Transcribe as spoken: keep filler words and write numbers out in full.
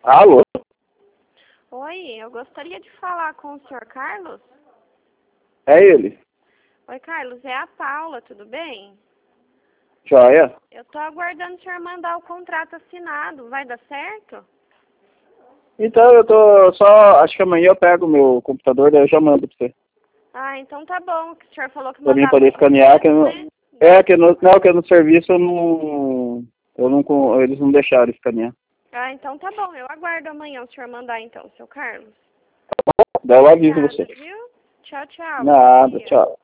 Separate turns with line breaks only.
Alô?
Oi, eu gostaria de falar com o senhor Carlos.
É ele.
Oi, Carlos, é a Paula, tudo bem?
Joia?
Eu tô aguardando o senhor mandar o contrato assinado, vai dar certo?
Então eu tô só. Acho que amanhã eu pego o meu computador, daí eu já mando pra você.
Ah, então tá bom, que o senhor falou que
Pra mim
mandava
poder
no
escanear, que eu não.
né?
É, que no, não, que no serviço eu não. Eu não. con- Eles não deixaram escanear.
Ah, então tá bom, eu aguardo amanhã o senhor mandar então, seu Carlos.
Daí eu aviso
Obrigada,
você.
viu? Tchau, tchau. Bom
Nada,
dia.
tchau.